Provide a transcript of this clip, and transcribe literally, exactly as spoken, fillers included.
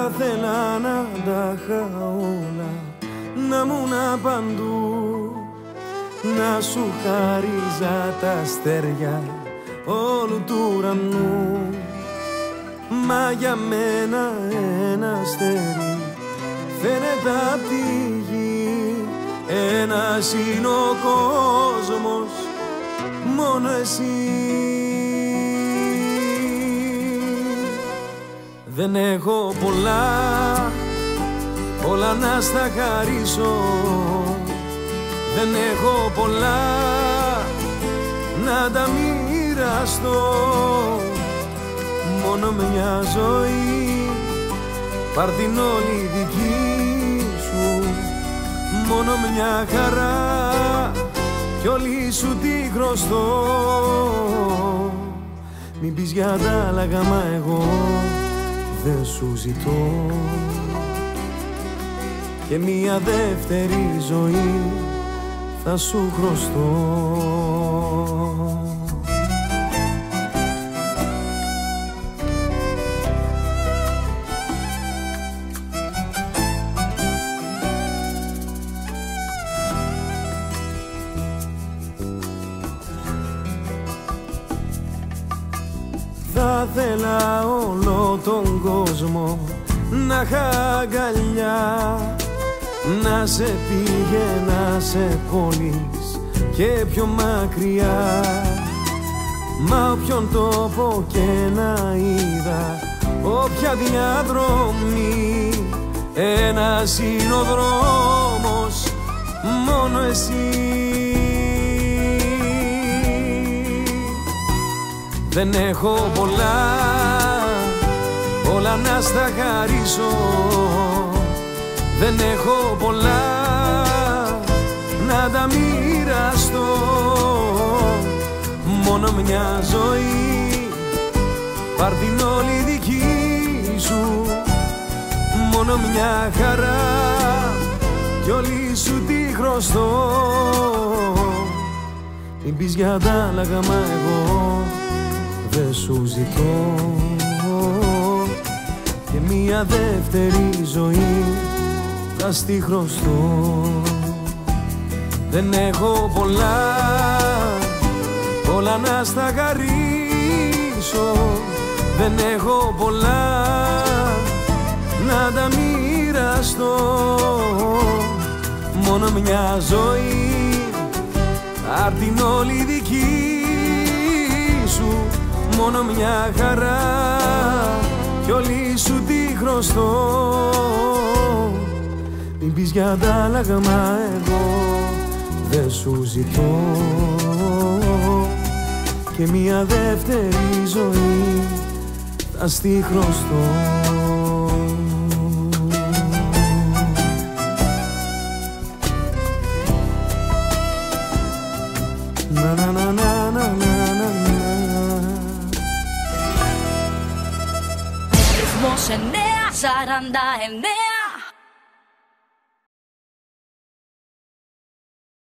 Θα θέλα να τα είχα όλα, να μου να παντού, να σου χάριζα τα αστέρια όλου του ουρανού. Μα για μένα ένα αστέρι φαίνεται απ' τη γη. Ένας είναι ο κόσμος, μόνο εσύ. Δεν έχω πολλά, όλα να στα χαρίσω. Δεν έχω πολλά να τα μοιραστώ. Μόνο μια ζωή, πάρ' την όλη δική σου. Μόνο μια χαρά κι όλη σου τη χρωστώ. Μην πεις για τα άλλα, μα εγώ δεν σου ζητώ. Και μια δεύτερη ζωή θα σου χρωστώ. Θα θέλα όλο τον κόσμο να είχα αγκαλιά, να σε πήγαινα σε πόλεις και πιο μακριά. Μα όποιον τόπο και να είδα, όποια διαδρομή, ένας είναι ο δρόμος, μόνο εσύ. Δεν έχω πολλά, όλα να στα χαρίσω. Δεν έχω πολλά να τα μοιραστώ. Μόνο μια ζωή, πάρ' την όλη δική σου. Μόνο μια χαρά κι όλη σου τη χρωστώ. Μην πεις για τα άλλα, μα εγώ δεν σου ζητώ. Και μια δεύτερη ζωή θα στη χρωστώ. Δεν έχω πολλά, όλα να στα χαρίσω. Δεν έχω πολλά να τα μοιραστώ. Μόνο μια ζωή, απ' την όλη δική σου. Μόνο μια χαρά κι όλη σου τη χρωστώ. Μην πεις για τα άλλα, μα εγώ δεν σου ζητώ. Και μια δεύτερη ζωή θα στη χρωστώ. Να να να να να να να. Ρυθμός εννέα σαράντα εννέα.